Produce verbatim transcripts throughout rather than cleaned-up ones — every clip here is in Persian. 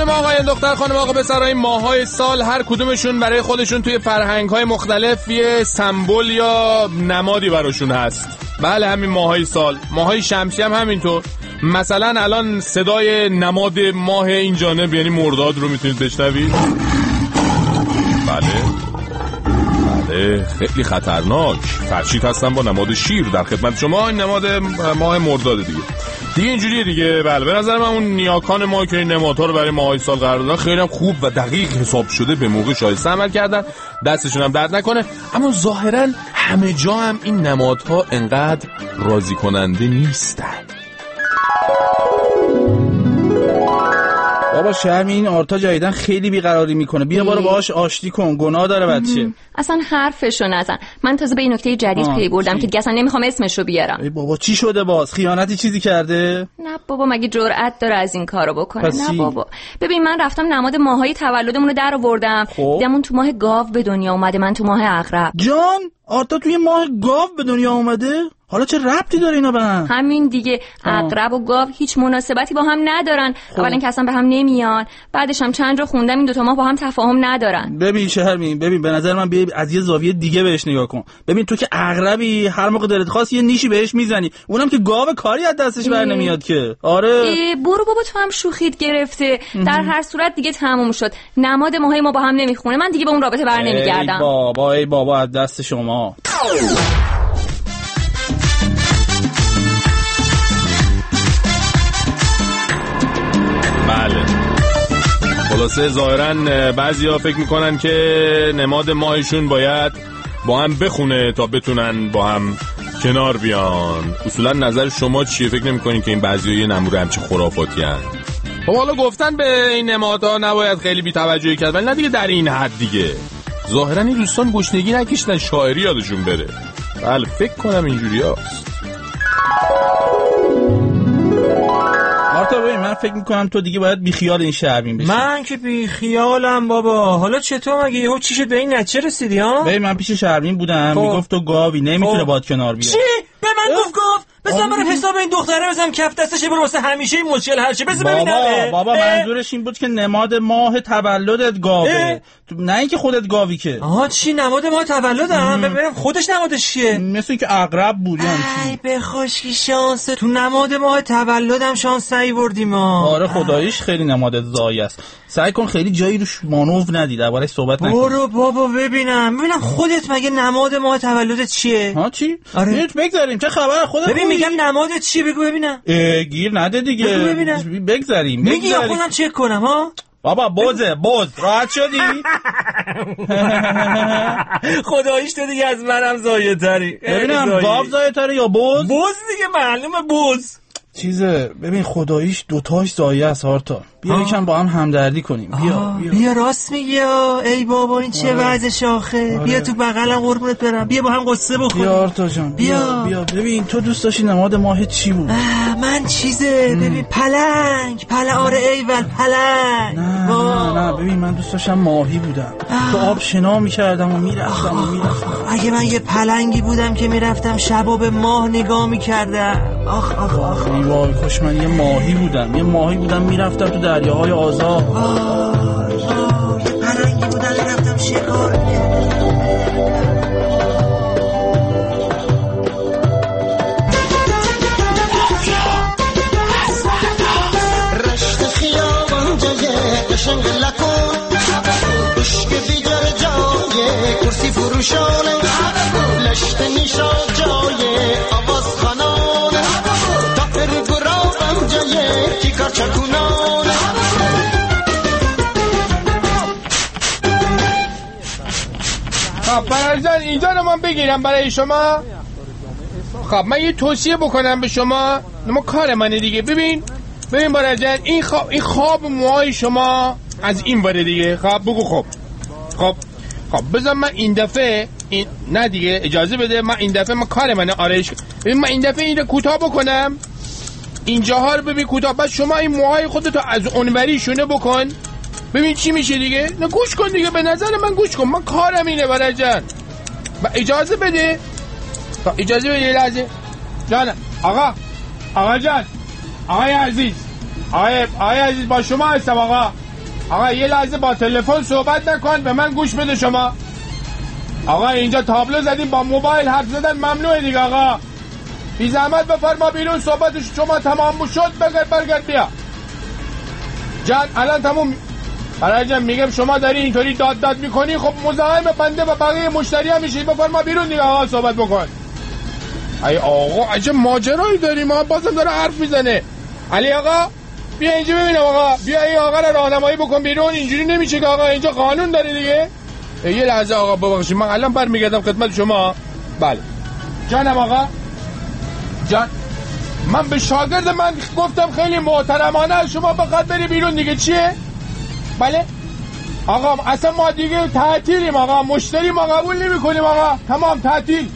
خانم آقایان، دختر خانم آقا پسرای ماهای سال هر کدومشون برای خودشون توی فرهنگ‌های مختلف یه سمبل یا نمادی براشون هست. بله همین ماهای سال، ماهای شمسی هم همینطور. مثلا الان صدای نماد ماه این جانب یعنی مرداد رو میتونید بشنوید. بله بله خیلی خطرناک. فرشید هستن با نماد شیر در خدمت شما. این نماد ماه مرداد دیگه دیگه اینجوریه دیگه. بله به نظر من اون نیاکان ما که این نمادها رو برای ماهای سال قرار دادن خیلی هم خوب و دقیق حساب شده، به موقع شایسته عمل کردن، دستشون هم درد نکنه. اما ظاهرا همه جا هم این نمادها انقدر راضی کننده نیستن. بابا شرمی این آرتا جایدن خیلی بیقراری میکنه. بیا بارو باهاش آشتی کن، گناه داره بچه. اصلا حرفشو نزن. من تازه به این نکته جدید پی بردم که دیگه اصلا نمیخوام اسمشو بیارم. ای بابا چی شده باز؟ خیانتی چیزی کرده؟ نه بابا مگه جرأت داره از این کارو بکنه؟ نه بابا ببین من رفتم نماد ماهای تولدمون رو در آوردم، دیدم اون تو ماه گاو به دنیا اومده، من تو ماه عقرب. جان آرتا توی ماه گاو به دنیا اومده؟ حالا چه ربطی داره اینا به هم؟ همین دیگه، عقرب و گاو هیچ مناسبتی با هم ندارن. اولا اینکه اصلا به هم نمیان، بعدش هم چند جا خوندم این دو تا ماه با هم تفاهم ندارن. ببین شهرمین، ببین به نظر من بیا از یه زاویه دیگه بهش نگاه کن. ببین تو که عقربی، هر موقع دلت خواست یه نیشی بهش میزنی، اونم که گاو کاری از دستش بر نمیاد که. آره برو بابا تو هم شوخیت گرفته. در هر صورت دیگه تموم شد، نماد ماهای ما با هم نمیخونه، من دیگه به اون رابطه بر نمیگردم. ای بابا ای بابا از دست شما. بله خلاصه ظاهرا بعضیا فکر میکنن که نماد ماهشون باید با هم بخونه تا بتونن با هم کنار بیان. اصولا نظر شما چیه؟ فکر نمیکنین که این بعضیا یه نموره همچه خرافاتی هن؟ خب حالا گفتن به این نمادها نباید خیلی بی توجهی کرد، ولی نه دیگه در این حد دیگه. ظاهرا این دوستان گشنگی نکشتن شاعری یادشون بره. بله فکر کنم اینجوری هست. آرتا ببین من فکر میکنم تو دیگه باید بیخیال این شهربین بشی. من که بیخیالم بابا. حالا چطور مگه یهو چی شد به این نتیجه رسیدی ها؟ ببین من پیش شهربین بودم خب. میگفت تو گاوی نمیتونه باد کنار بیاد. چی؟ به من گفت گفت بزن برم حساب این دختره بزنم کف دستش برو واسه همیشه این مشکل حل شه. بزن ببینم. بابا بابا منظورش این بود که نماد ماه تولدت گاوه، نه اینکه خودت گاوی که. آها چی نماد ماه تولدم؟ ببینم خودش نمادش چیه؟ مثل اینکه عقرب بود یعنی چی؟ ای به خوشی شانس تو نماد ماه تولدم شانس نیوردیم ما. آره خداییش خیلی نماد زایی است. سعی کن خیلی جایی روش مانور ندی، دربارش صحبت نکن. برو بابا ببینم ببینم خودت مگه نماد ماه تولدت چیه؟ ها چی؟ آره بگذاریم چه خبر خودت. ببین میگم نمادت چیه بگو ببینم. گیر نده دیگه. بگو ببینم. بگذاریم. میگی یا خودم چک کنم ها؟ بابا بوزه بوز راحت شدی؟ خداییش تو دیگه از منم زایه تری. ببینم گاو زایه تره یا بوز؟ بوز دیگه معلومه بوز. چیزه ببین خداییش دوتاش زایه است آرتا. بیا یکم با هم همدردی کنیم. بیا بیا, بیا راست میگی. ای بابا این چه وضع شاخه. آره. بیا تو بغلم قربونت برم. بیا با هم قصه بکنیم. بیا آرتا جان بیا. بیا بیا ببین تو دوست داشتی نماد ماه چی بود؟ من چیزه ام. ببین پلنگ پلنگ. آره ایول پلنگ. نه نه نه ببین من دوست داشتم ماهی بودم. تو آب شنا میکردم و میرفتم و میرفتم. اگه من یه پلنگی بودم که میرفتم شبا به ماه نگاه میکردم. آخ آخ آخ ای وای خوش من یه ماهی بودم. یه ماهی بودم میرفتم تو دریاهای آزاد. یه پلنگی بودم میرفتم شکار میکردم. رشت خیابان جای قشنگ لکن عشق دیگر جای کرسی فروشانه لشت نیشا جای آواز خانانه تاپر گرابم جای کیکار چکونانه. خب برای اینجا رو من بگیرم برای شما. خب من یه توصیه بکنم به شما، ما کار منه دیگه. ببین ببین برای جان این خواب این خواب موهای شما از این بره دیگه. خب بگو خب خب خب بذار من این دفعه این نه دیگه اجازه بده من این دفعه من کار منه آرایش. ببین من این دفعه این رو کوتاه بکنم اینجاها رو ببین کوتاه، بعد شما این موهای خودتو از اونوری شونه بکن ببین چی میشه دیگه. نه گوش کن دیگه، به نظر من گوش کن، من کارم اینه برای جان. اجازه بده اجازه بده لحظه جانم. آقا آقا جان آقای عزیز آقای آقای عزیز با شما هستم آقا. آقا یه لحظه با تلفن صحبت نکن، به من گوش بده شما. آقا اینجا تابلو زدیم با موبایل حرف زدن ممنوعه دیگه. آقا بی زحمت بفرما بیرون، صحبتش شما تمام شد بگرد برگرد بیا. جان الان تموم. برای جان میگم شما داری اینطوری داد داد میکنی، خب مزاحم بنده و بقیه مشتری هم میشید. بفرما بیرون دیگه. آقا صحبت بکن. ای آقا عجب ماجرایی داریم، ما بازم داره حرف میزنه. علی آقا بیا اینجا ببینم. آقا بیا این آقا رو راهنمایی بکن بیرون. اینجوری نمیشه که آقا، اینجا قانون داره دیگه. یه لحظه آقا ببخشید من الان برمیگردم خدمت شما. بله جانم آقا. جان من به شاگرد من گفتم خیلی محترمانه شما بخواد بری بیرون دیگه. چیه؟ بله آقا اصلا ما دیگه تعطیلیم آقا، مشتری ما قبول نمی کنیم آقا، تمام تعطیل.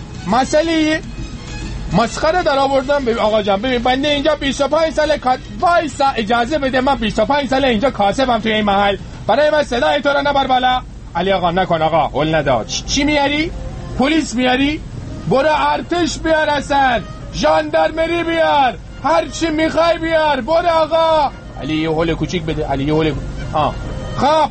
مسئله مسخره در آوردم. ببین آقا جان ببین بنده اینجا بیست و پنج ساله کا... وایسا اجازه بده، من بیست و پنج ساله اینجا کاسبم توی این محل. برای من صدای تو رو نبر بالا. علی آقا نکن آقا، هول ندا. چی میاری؟ پلیس میاری؟ برو ارتش بیار، اصلا ژاندارمری بیار، هر چی میخوای بیار. برو آقا. علی یه هول کوچیک بده. علی یه هول آه خب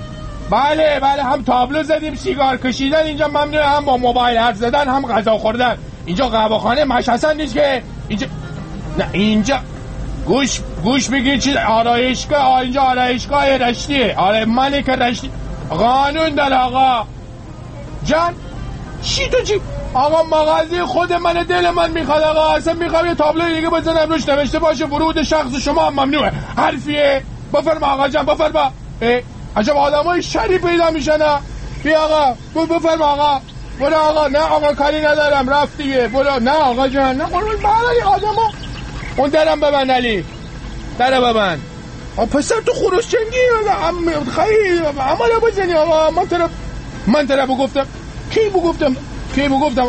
بله بله هم تابلو زدیم، سیگار کشیدن اینجا ممنوعه، هم با موبایل حرف زدن، هم غذا خوردن. اینجا قهوه‌خانه مشخصا نیست که اینجا. نه اینجا گوش گوش بگیر چی آرایشگاه. اینجا آرایشگاه رشتیه. آره ملک رشتی قانون داره آقا جان. چی تو چی آقا؟ مغازه خود من، دل من میخواد آقا، اصلا میخوام یه تابلو دیگه بزنم روش نوشته باشه ورود شخص شما هم ممنوعه. حرفیه؟ بفرما آقا جان بفرما. عجب آدمای شری پیدا میشن. بیا آقا بفرما آقا. برو آقا. نه آقا کاری ندارم رفت دیگه. برو. نه آقا جان نه قربون بله آدما. اون درم ببند علی، در ببند. آ پسر تو خروش چنگی ام خیلی عمالا بزنی آقا. من طرف من طرف گفتم کی بو گفتم کی بو گفتم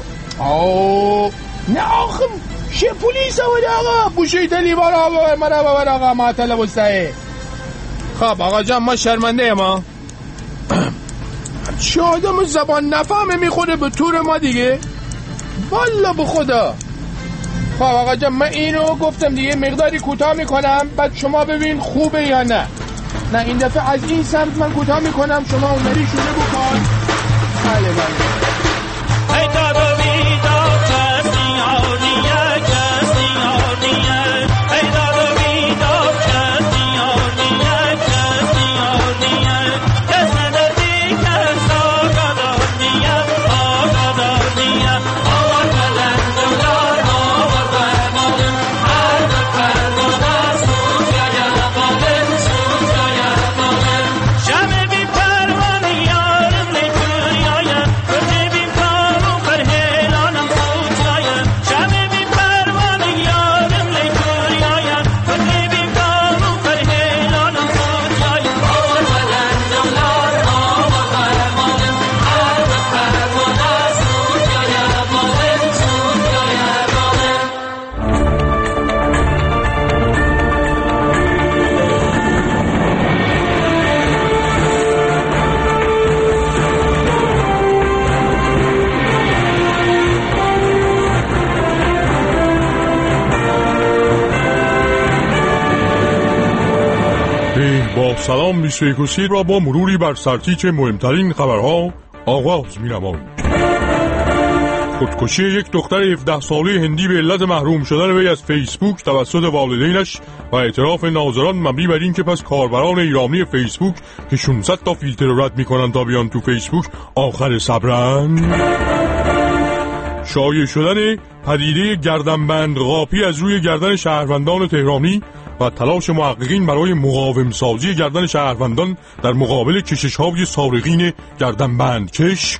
آو نه آخه شه پلیس بود آقا. بوشی دلی بار آقا من ببر آقا معطل وسعه. خب آقا جان ما شرمنده ما چه آدم زبان نفهمه میخوره به طور ما دیگه والا به خدا. خب آقا جان من اینو گفتم دیگه، مقداری کوتاه میکنم بعد شما ببین خوبه یا نه. نه این دفعه از این سمت من کوتاه میکنم، شما اونوری شروع بکن. بله بله ای دادو بیداد کسی آنیه کسی آنیه ای دادو بیداد کسی آنیه کسی آنیه کسی ندی کس آقا دانیه آقا دانیه آقا کلندولار آقا فرمانه هر دو فرمانه سوزگاه یرمانه سوزگاه یرمانه شمه بی پروانه یارم نیتون یایم با سلام بیست و یک و سی را با مروری بر سرتیتر مهمترین خبرها آغاز می‌نماییم. خودکشی یک دختر هفده ساله هندی به علت محروم شدن وی از فیسبوک توسط والدینش و اعتراف ناظران مبنی بر این که پس کاربران ایرانی فیسبوک که ششصد تا فیلتر رد می‌کنن تا بیان تو فیسبوک آخر صبرن. شایع شدن پدیده گردنبند قاپی از روی گردن شهروندان تهرانی و تلاش محققین برای مقاوم سازی گردن شهروندان در مقابل کشش‌های سارقین گردنبند کش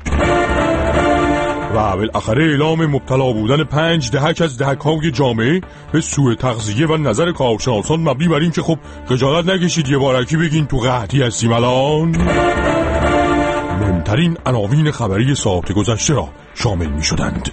و بالاخره اعلام مبتلا بودن پنج دهک از دهک‌های جامعه به سوء تغذیه و نظر کارشناسان مبنی بر این که خب خجالت نکشید یه بارکی بگین تو قحطی هستیم الان. مهمترین عناوین خبری ساعت گذشته را شامل می شدند.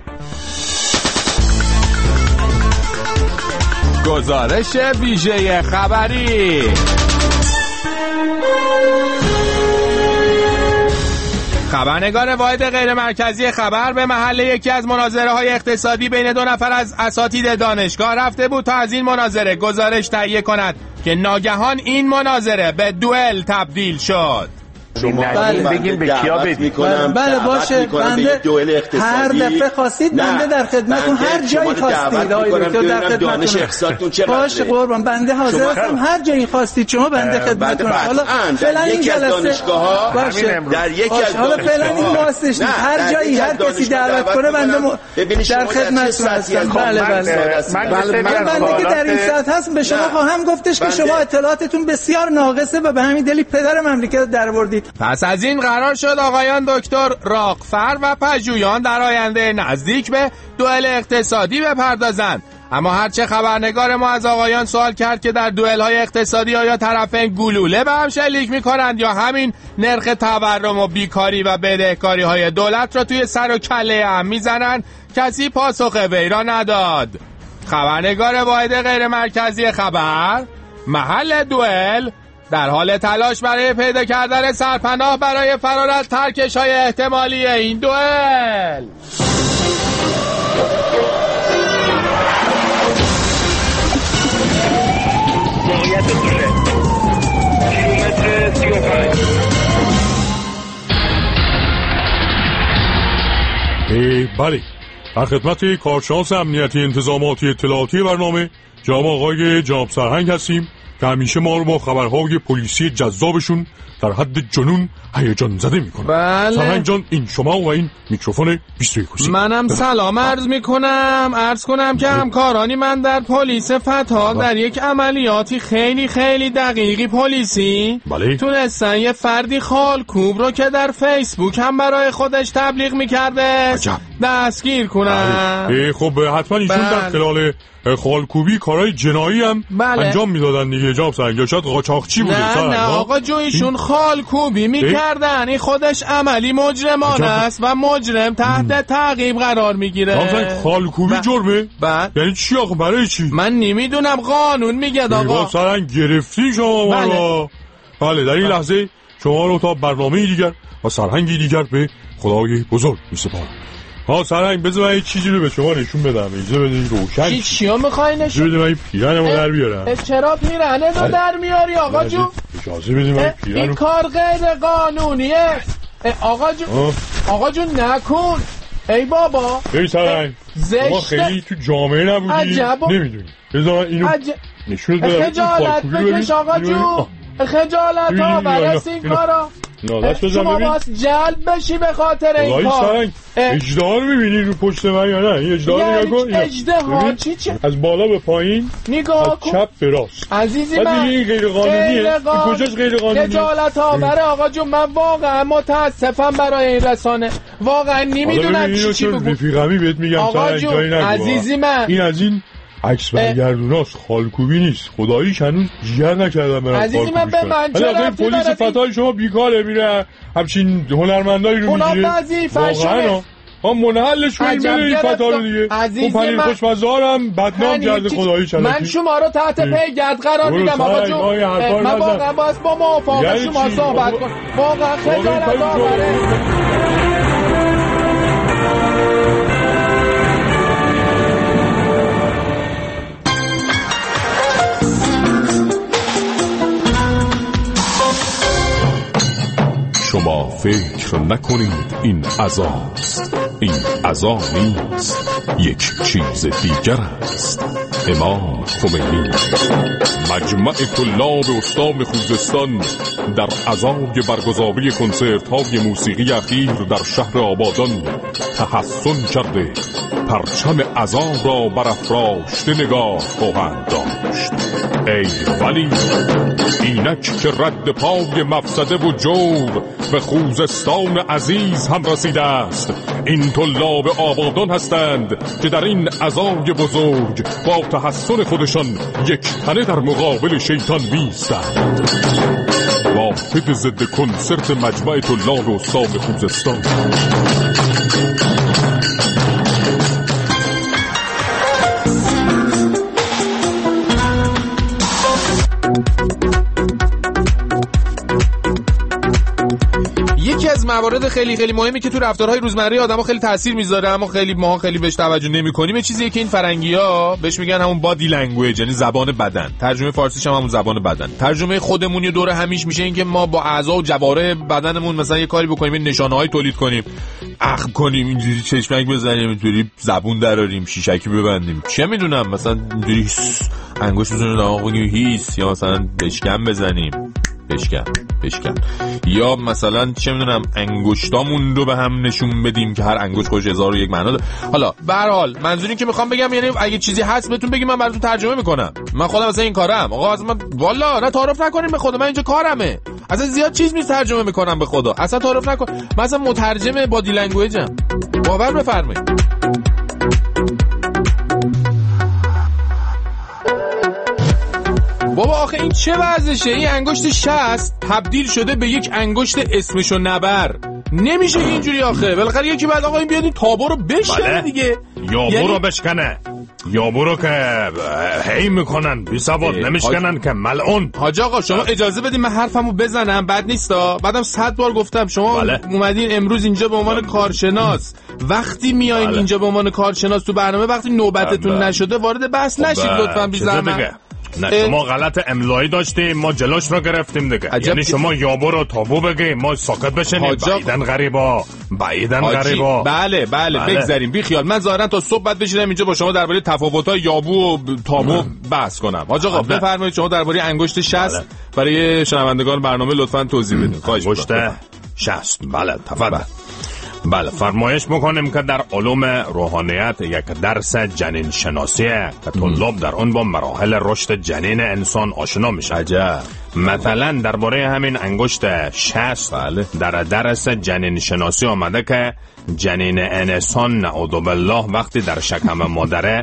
گزارش ویژه خبری. خبرنگار واحد غیر مرکزی خبر به محل یکی از مناظره های اقتصادی بین دو نفر از اساتید دانشگاه رفته بود تا از این مناظره گزارش تهیه کند که ناگهان این مناظره به دوئل تبدیل شد. شما بله بگیم به کیا بدید. بله باشه، بنده هر دفعه خواستید بنده در خدمتتون، هر جایی خواستید آقای دکتر در خدمتتون. باشه قربان، بنده حاضر هستم هر جایی خواستید شما بنده خدمتتون. حالا فعلا این جلسه باشه در یکی از حالا فعلا این واسطش هر جایی هر کسی دعوت کنه بنده در خدمتتون هستم. بله بله بله بنده که در این ساعت هست به شما خواهم گفتش که شما اطلاعاتتون بسیار ناقصه و به همین دلیل پدر مملکت درآوردید. پس از این قرار شد آقایان دکتر راقفر و پژویان در آینده نزدیک به دوئل اقتصادی بپردازند. اما هرچه خبرنگار ما از آقایان سوال کرد که در دوئل‌های اقتصادی آیا طرفین گلوله به هم شلیک می‌کنند یا همین نرخ تورم و بیکاری و بدهکاری‌های دولت را توی سر و کله هم می‌زنند، کسی پاسخ وی را نداد. خبرنگار واحد غیر مرکزی خبر محل دوئل در حال تلاش برای پیدا کردن سرپناه برای فرار از ترکش‌های احتمالی این دوئل. بله، در خدمت کارشناس امنیتی انتظاماتی اطلاعاتی برنامه جناب آقای جناب سرهنگ هستیم که همیشه ما رو با خبرهای پلیسی جذابشون در حد جنون هیجان زده میکنه. بله سرهنگ جان، این شما و این میکروفون بیست و یک. منم سلام عرض میکنم عرض کنم که همکارانی من در پلیس فتا در یک عملیاتی خیلی خیلی دقیقی پلیسی بله تونستن یه فردی خالکوب رو که در فیسبوک هم برای خودش تبلیغ میکرده دستگیر کنن. بله. خب حتما ایشون بله. در خلال خالکوبی کارهای جنایی هم بله. انجام میدادن دیگه جناب سرهنگ، یا شاید قاچاقچی بوده. نه نه آقا جو ایشون خالکوبی میکردن، این خودش عملی مجرمانه است و مجرم تحت تعقیب قرار میگیره. جناب خالکوبی ب... جرمه؟ بله. یعنی چی آقا، برای چی؟ من نمیدونم، قانون میگه آقا. سرهنگ گرفتی شما ما بله. رو. بله در این بله. لحظه شما رو تا برنامه دیگر و سرهنگی دیگر به خدای بزرگ میسپارم. ها سرهنگ بذار من یه چیزی رو به شما نشون بدم، اجازه بدید روشن چی چیو میخوای نشون بدید؟ من این پیرنمو در بیارم. چرا پیرنه رو در میاری آقا جو؟ اجازه بدید من پیرنمو. این کار غیر قانونیه آقا جو. آقا جو نکن ای بابا. ای سرهنگ ما خیلی تو جامعه نبودی نمیدونی، بذار من اینو عجب. نشون بدم. خجالت بکش آقا جو، خجالت ها برس این کارا. شما باز جلب بشی به خاطر این کار. اجدها رو میبینی رو پشت من یا نه؟ این اجدها رو نگاه کن. اجدها چی چی؟ از بالا به پایین نگاه کن، چپ به راست. عزیزی من این غیر قانونیه. این کجاش غیر قانونیه؟ خجالت ها برای آقا جون، من واقعا متاسفم برای این رسانه، واقعا نمیدونم چی چی بگم. رفیقمی بهت میگم آقا جون عزیزی من، این از این عکس برگردوناست، خالکوبی نیست. خدایی هنوز جیگر نکردم برام. عزیزی من به من چه رفتی پلیس فتای شما بیکاره میره همچین هنرمندایی رو میگیره. اونا وظیفه‌شونه. ها منحلش کنیم بره این فتا رو دیگه. عزیزی من پنیر خوشمزارم بدنام کرده خدایی چلکی. من شما رو تحت پیگرد قرار میدم آقا جون. من واقعا باز با موافقت شما صحبت کنم. واقعا خجالت آوره. شما فکر نکنید این عزاست، این عزا نیست، یک چیز دیگر است. امام خمینی. مجمع طلاب استان خوزستان در عزای برگزاری کنسرت های موسیقی اخیر در شهر آبادان تحسن کرده پرچم عزا را برافراشته نگاه خواهند داشت. ای ولی اینک که رد پای مفسده و جور به خوزستان عزیز هم رسیده است. این طلاب آبادان هستند که در این عزای بزرگ با تحسن خودشان یک تنه در مقابل شیطان بیستند. واحد ضد کنسرت مجمع طلاب استان خوزستان. موارد خیلی خیلی مهمی که تو رفتارهای روزمره آدم‌ها خیلی تاثیر میذاره اما خیلی ما خیلی بهش توجه نمی‌کنیم، یه چیزیه که این فرنگی‌ها بهش میگن همون بادی لنگویج، یعنی زبان بدن. ترجمه فارسیش هم همون زبان بدن. ترجمه خودمونی دور همیش میشه این که ما با اعضا و جوارح بدنمون مثلا یه کاری بکنیم، این نشانه‌های تولید کنیم، اخم کنیم، اینجوری چشمک بزنیم، اینجوری زبون دراریم، شیشکی ببندیم، چه میدونم مثلا اینجوری انگشت بزنیم دماغ بگیم هیس، یا مثلا بشکم بزنیم، بشکن بشکن یا مثلا چه میدونم انگشتامون رو به هم نشون بدیم که هر انگشت خودش هزار و یک معنا داره. حالا به هر حال منظوری که میخوام بگم یعنی اگه چیزی هست بهتون بگیم من براتون ترجمه میکنم. من خودم مثلا این کارم آقا، از من والا نه تعارف نکنین به خدا، من اینجا کارمه، اصلا زیاد چیز نیست ترجمه میکنم به خدا، اصلا تعارف نکن، من اصلا مترجم بادی لنگویجم، باور بفرمایید. بابا آخه این چه وضعشه؟ این انگشت شست تبدیل شده به یک انگشت اسمشو نبر، نمیشه اینجوری آخه. بالاخره یکی بعد آقا این بیاد این تابو رو بشکنه دیگه، یابو یعنی... رو بشکنه، یابو رو که هی میکنن بی سواد نمیشکنن حاج... که ملعون. حاج آقا شما اجازه بدین من حرفمو بزنم، بد نیستا؟ بعدم صد بار گفتم شما بله. اومدین امروز اینجا به عنوان کارشناس، وقتی میایین بله. اینجا به عنوان کارشناس تو برنامه، وقتی نوبتتون بله. نشده وارد بحث نشید لطفاً بی زحمت. نه شما غلط املایی داشتیم، ما جلوش رو گرفتیم دیگه. یعنی شما یابو رو تابو بگی ما ساکت بشنیم. بعیدن غریبا بعیدن غریبا. بله بله, بله. بگذاریم بی خیال. من ظاهرا تا صبح بعد بشینم اینجا با شما درباره تفاوت‌های یابو و تابو بحث کنم. حاج آقا بفرمایید شما درباره انگشت شست بله. برای شنوندگان برنامه لطفاً توضیح بدید. خواهش می‌کنم. انگشت شست بله تفضل. بله فرمایش میکنیم که در علوم روحانیت یک درس جنین شناسیه که طلاب در اون با مراحل رشد جنین انسان آشنا میشه. عجب. مثلا درباره همین انگشت شست بله. در درس جنین شناسی آمده که جنین انسان نعوذ بالله وقتی در شکم مادره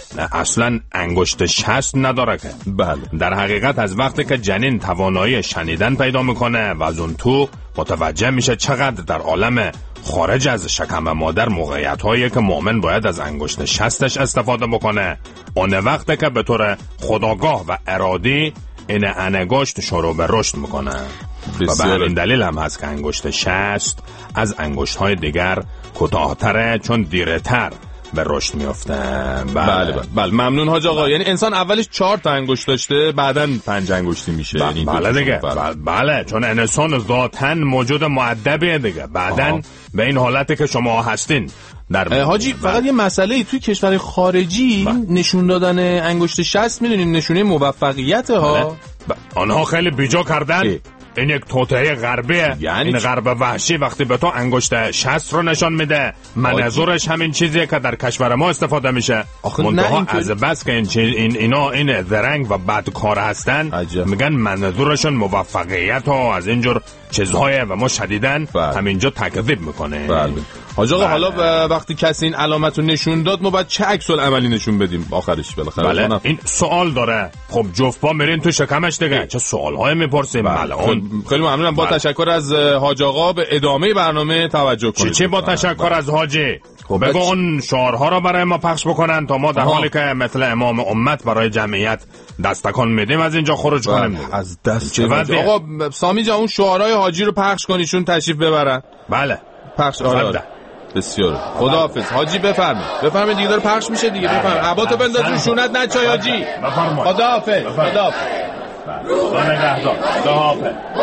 اصلا انگشت شست نداره که بله. در حقیقت از وقتی که جنین توانایی شنیدن پیدا میکنه و از اون تو متوجه میشه چقدر در عالم خارج از شکم مادر موقعیت هایی که مؤمن باید از انگشت شستش استفاده بکنه، اون وقته که به طور خودآگاه و ارادی این انگشت شروع به رشد میکنه و به همین دلیل هم هست که انگشت شست از انگشت های دیگر کوتاه‌تره چون دیرتر به رشد میفته. بله بله, بله. بله. ممنون حاج آقا. یعنی انسان اولش چهار تا انگشت داشته بعداً پنج انگشتی میشه. بله, بله دیگه بله. بله چون انسان ذاتاً موجود مؤدبیه دیگه، بعداً به این حالتی که شما هستین در حاجی بله. فقط یه مسئله ای توی کشور خارجی بله. نشون دادن انگشت شست میدونین نشونه موفقیت ها بله. بله. آنها خیلی بیجا کردن ای. این یک توطئه غربیه، یعنی این غرب وحشی وقتی به تو انگشت شست رو نشان میده منظورش همین چیزیه که در کشور ما استفاده میشه. منتها از بس که این چیز این اینا این زرنگ و بدکار هستن عجب. میگن منظورشون موفقیت ها از اینجور چیزهایه و ما شدیدن بله. همینجا تکذیب میکنه. بله. حاج آقا حالا وقتی کسی این علامت رو نشون داد ما باید چه عکس العملی نشون بدیم آخرش بالاخره؟ بله. این سوال داره. خب جفت پا میرین تو شکمش دیگه چه سوالهای میپرسیم؟ بله. خیلی, خیلی ممنونم. با بله. تشکر از حاج آقا به ادامه برنامه توجه کنید. چی چی با تشکر بله. از حاجی؟ خب بگو اون شعارها رو برای ما پخش بکنن تا ما در آها. حالی که مثل امام امت برای جمعیت دستکان میدیم از اینجا خروج بله. کنیم. از دست آقا سامی جان اون شعارهای حاجی رو پخش کنیشون تشریف ببرن. بله. پخش آره. بسیار خداحافظ حاجی. بفرمایید بفرمایید دیگه داره پخش میشه دیگه. بفرمایید عباتو بنداز رو شونت نچای حاجی. خداحافظ خداحافظ. خدا نگهدار. خداحافظ.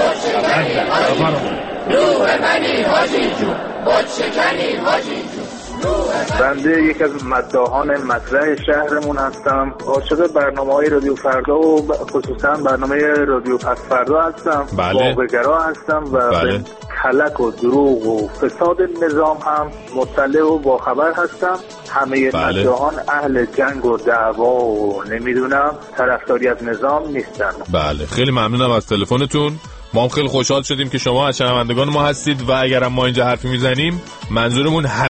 روح منی حاجی جون بود شکنی حاجی جون. بنده یک از مداحان مطرح شهرمون هستم. عاشق برنامه‌های رادیو فردا و خصوصا برنامه رادیو پس فردا هستم. بله. واقع‌گرا هستم و بله. به کلک و دروغ و فساد نظام هم مطلع و باخبر هستم. همه بله. مداحان اهل جنگ و دعوا و نمیدونم طرفداری از نظام نیستن. بله خیلی ممنونم از تلفنتون. ما هم خیلی خوشحال شدیم که شما از شنوندگان ما هستید و اگرم ما اینجا حرفی میزنیم منظورمون